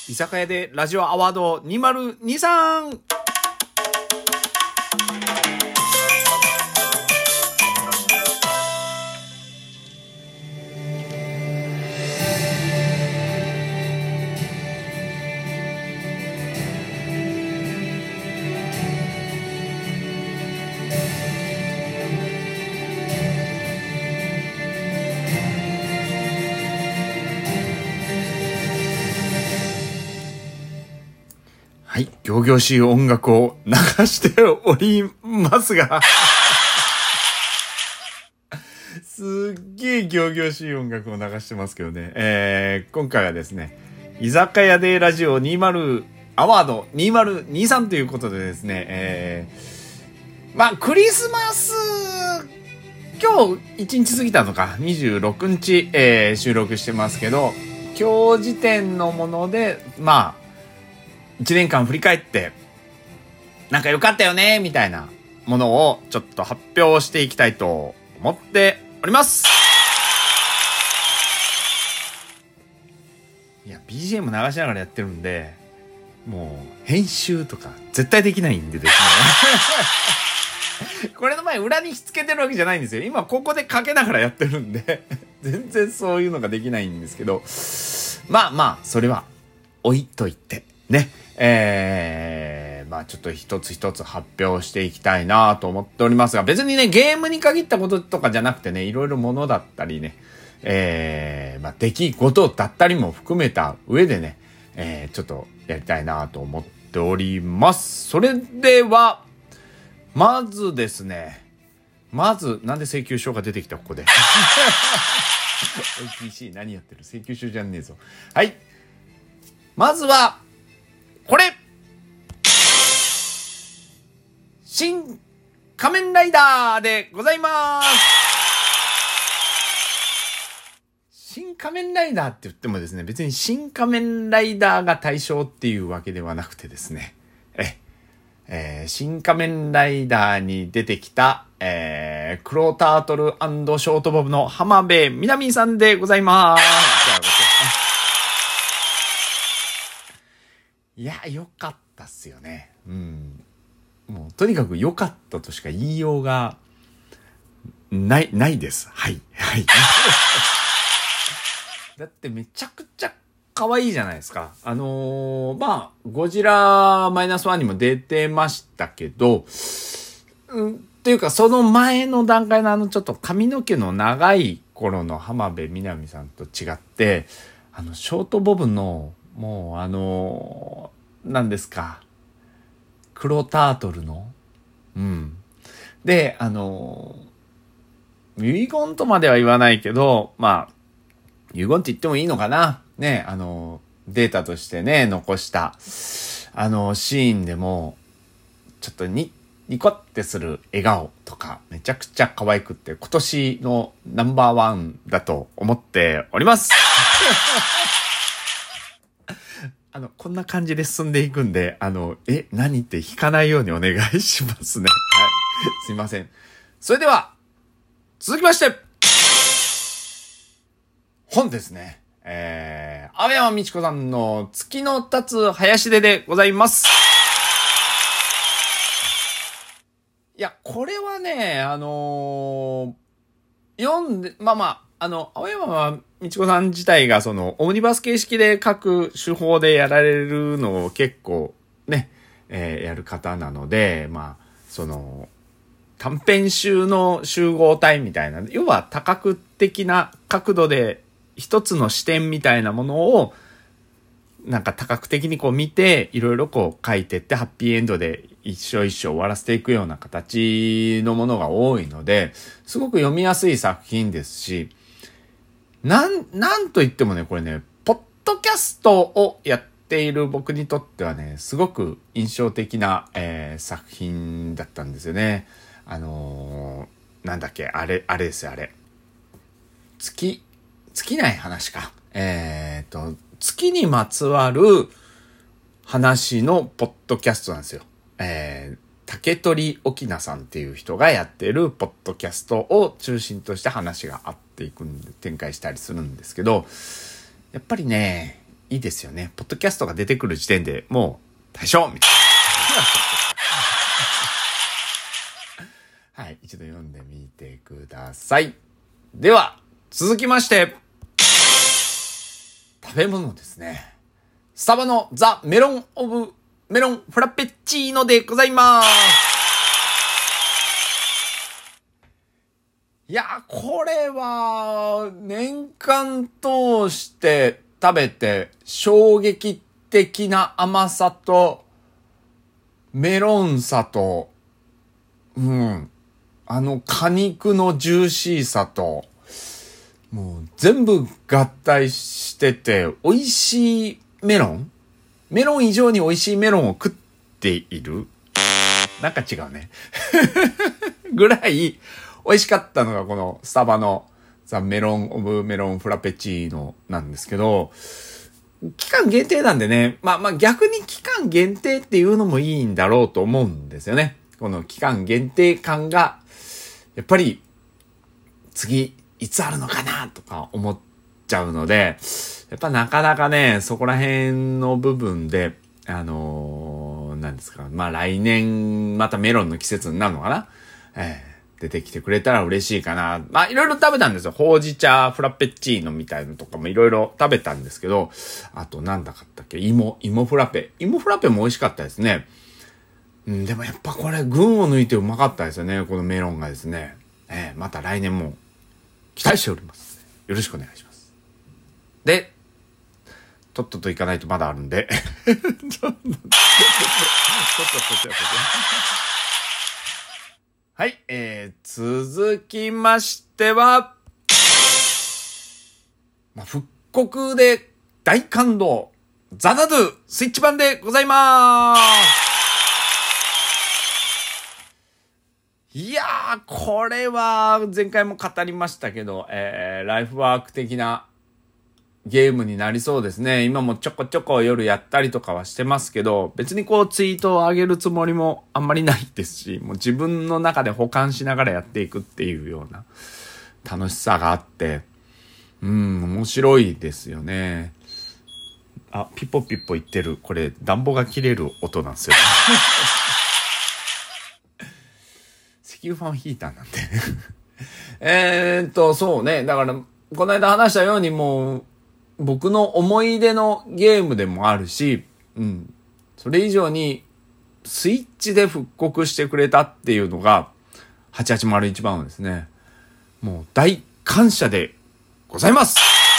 居酒屋でラジオアワード2023。はい、仰々しい音楽を流しておりますがすっげえ仰々しい音楽を流してますけどね、今回はですね、居酒屋でラジオ20アワード2023ということでですね、クリスマス今日1日過ぎたのか26日、収録してますけど、今日時点のもので1年間振り返ってなんか良かったよねみたいなものをちょっと発表していきたいと思っております。いや BGM 流しながらやってるんで、もう編集とか絶対できないんでですねこれの前裏にしつけてるわけじゃないんですよ。今ここでかけながらやってるんで全然そういうのができないんですけど、それは置いといてね、ちょっと一つ一つ発表していきたいなと思っておりますが、別にね、ゲームに限ったこととかじゃなくてね、いろいろものだったりね、出来事だったりも含めた上でね、ちょっとやりたいなと思っております。それでは、まずですね、なんで請求書が出てきたここで。OPC 何やってる？請求書じゃねえぞ。はい。まずは、これ新仮面ライダーでございます。新仮面ライダーって言ってもですね、別に新仮面ライダーが対象っていうわけではなくてですね、新仮面ライダーに出てきた、黒タートル&ショートボブの浜辺美波さんでございます。いや、良かったっすよね。もう、とにかく良かったとしか言いようが、ないです。はい。だってめちゃくちゃ可愛いじゃないですか。ゴジラ-1にも出てましたけど、っていうかその前の段階のちょっと髪の毛の長い頃の浜辺美波さんと違って、ショートボブの、もう何ですか、黒タートルので遺言とまでは言わないけど、遺言って言ってもいいのかなね、データとしてね残したシーンでもちょっとニコってする笑顔とかめちゃくちゃ可愛くって、今年のナンバーワンだと思っておりますこんな感じで進んでいくんで、何って引かないようにお願いしますね。はい。すいません。それでは、続きまして、本ですね。青山美智子さんの月の立つ林出でございます。いや、これはね、読んで、青山美智子さん自体がオムニバス形式で書く手法でやられるのを結構ね、やる方なので、短編集の集合体みたいな、要は多角的な角度で一つの視点みたいなものをなんか多角的に見て、いろいろ書いてってハッピーエンドで一生終わらせていくような形のものが多いので、すごく読みやすい作品ですし、なんと言ってもね、これね、ポッドキャストをやっている僕にとってはね、すごく印象的な、作品だったんですよね。なんだっけ、あれですよ、あれ。尽きない話か。月にまつわる話のポッドキャストなんですよ。竹取沖縄さんっていう人がやってるポッドキャストを中心として話があっていくんで展開したりするんですけど、やっぱりね、 いいですよね。ポッドキャストが出てくる時点でもう対象みたいな。はい、一度読んでみてください。では、続きまして、食べ物ですね。スタバのザ・メロン・オブ・メロン・フラペチーノでございます。いや、これは、年間通して食べて衝撃的な甘さと、メロンさと、果肉のジューシーさと、もう全部合体してて、美味しいメロン以上に美味しいメロンを食っているなんか違うね。ぐらい、美味しかったのがこのスタバのザ・メロン・オブ・メロン・フラペチーノなんですけど、期間限定なんでね、逆に期間限定っていうのもいいんだろうと思うんですよね。この期間限定感が、やっぱり次いつあるのかなとか思っちゃうので、やっぱなかなかね、そこら辺の部分で、なんですか、来年またメロンの季節になるのかな、出てきてくれたら嬉しいかな。いろいろ食べたんですよ。ほうじ茶フラペチーノみたいのとかもいろいろ食べたんですけど、あとなんだかったっけ、芋フラペも美味しかったですね。でもやっぱこれ群を抜いてうまかったですよね。このメロンがですね。また来年も期待しております。よろしくお願いします。で、とっとと行かないとまだあるんで。はい、続きましては、復刻で大感動、ザナドゥスイッチ版でございます。いやー、これは前回も語りましたけど、ライフワーク的なゲームになりそうですね。今もちょこちょこ夜やったりとかはしてますけど、別にこうツイートを上げるつもりもあんまりないですし、もう自分の中で保管しながらやっていくっていうような楽しさがあって、面白いですよね。ピポピポ言ってる。これ暖房が切れる音なんですよ。石油ファンヒーターなんで。そうね。だから、この間話したようにもう、僕の思い出のゲームでもあるし、それ以上にスイッチで復刻してくれたっていうのが8801番はですね、もう大感謝でございます。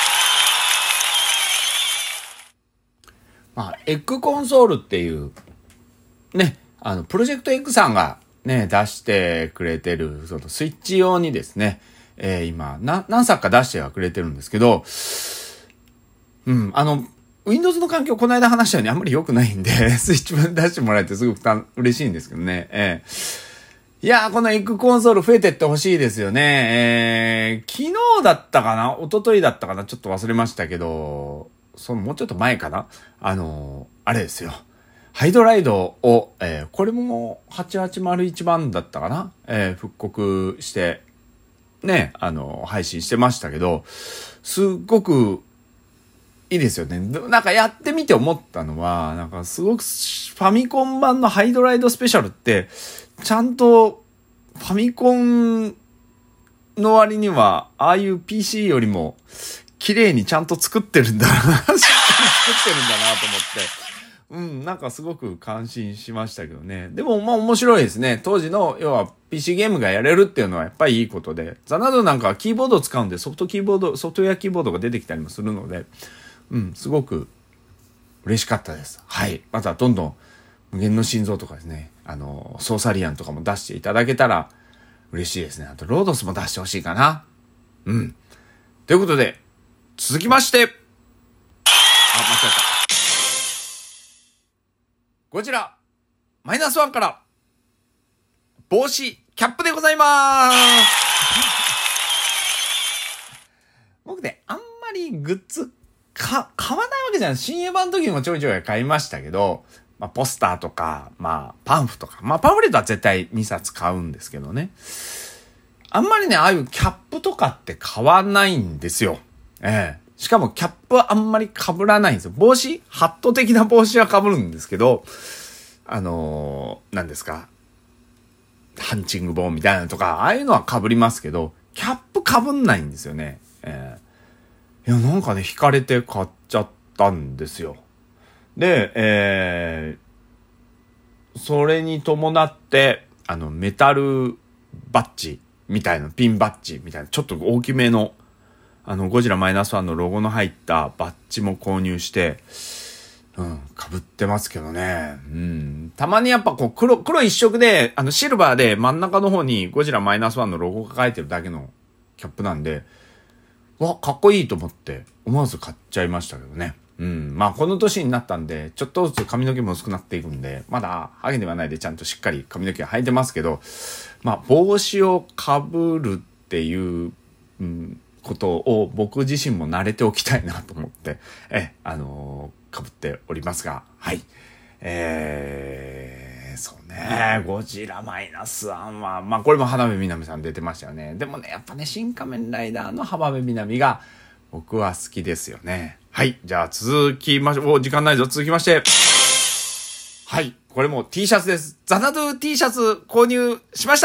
エッグコンソールっていうね、プロジェクト X さんがね出してくれてるそのスイッチ用にですね、今何作か出してはくれてるんですけど、Windows の環境この間話したようにあんまり良くないんで、スイッチ版出してもらえてすごく嬉しいんですけどね。いやー、このエッグコンソール増えてってほしいですよね。昨日だったかな、一昨日だったかな、ちょっと忘れましたけど、もうちょっと前かな。あれですよ。ハイドライドを、これも8801番だったかな、復刻して、ね、配信してましたけど、すっごくいいですよね。なんかやってみて思ったのは、なんかすごくファミコン版のハイドライドスペシャルって、ちゃんとファミコンの割には、ああいう PC よりも綺麗にちゃんと作ってるんだな、しっかり作ってるんだなと思って、なんかすごく感心しましたけどね。でも面白いですね。当時の要は PC ゲームがやれるっていうのはやっぱりいいことで、ザナドなんかはキーボードを使うんでソフトウェアキーボードが出てきたりもするので、すごく嬉しかったです。はい。またどんどん無限の心臓とかですね、ソーサリアンとかも出していただけたら嬉しいですね。あとロードスも出してほしいかな。ということで、続きまして、間違えた。こちら、-1から、帽子、キャップでございます。僕ね、あんまりグッズ買わないわけじゃない。新エヴァの時もちょいちょい買いましたけど、ポスターとか、パンフとか、パンフレットは絶対2冊買うんですけどね。あんまりね、ああいうキャップとかって買わないんですよ。 しかもキャップはあんまり被らないんですよ。帽子ハット的な帽子は被るんですけど、何ですか、ハンチング帽みたいなのとか、ああいうのは被りますけど、キャップ被んないんですよね。いや、なんかね、惹かれて買っちゃったんですよ。で、それに伴って、メタルバッジみたいな、ピンバッジみたいな、ちょっと大きめの、ゴジラマイナスワンのロゴの入ったバッジも購入して、被ってますけどね。たまにやっぱこう、黒一色で、シルバーで真ん中の方にゴジラマイナスワンのロゴが書いてるだけのキャップなんで、かっこいいと思って、思わず買っちゃいましたけどね。まあこの年になったんで、ちょっとずつ髪の毛も薄くなっていくんで、まだハゲではないでちゃんとしっかり髪の毛が生えてますけど、まあ帽子をかぶるっていう、ことを僕自身も慣れておきたいなと思って、かぶっておりますが、はい。そうね、ゴジラマイナスワンは、まあこれも浜辺美波さん出てましたよね。でもね、やっぱね、新仮面ライダーの浜辺美波が僕は好きですよね。はい。じゃあ続きましょう。時間ないぞ。続きまして。はい。これも T シャツです。ザナドゥ T シャツ購入しました。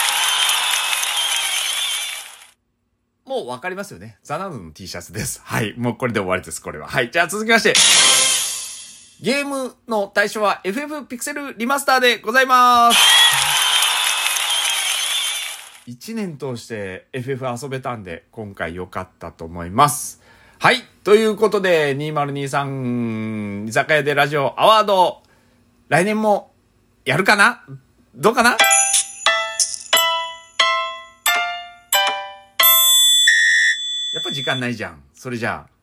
もうわかりますよね。ザナドゥの T シャツです。はい。もうこれで終わりです。これは。はい。じゃあ続きまして。ゲームの対象は FF ピクセルリマスターでございます。1年通して FF 遊べたんで、今回良かったと思います。はい。ということで、2023居酒屋でラジオアワード、来年もやるかな？どうかな？やっぱ時間ないじゃん。それじゃあ。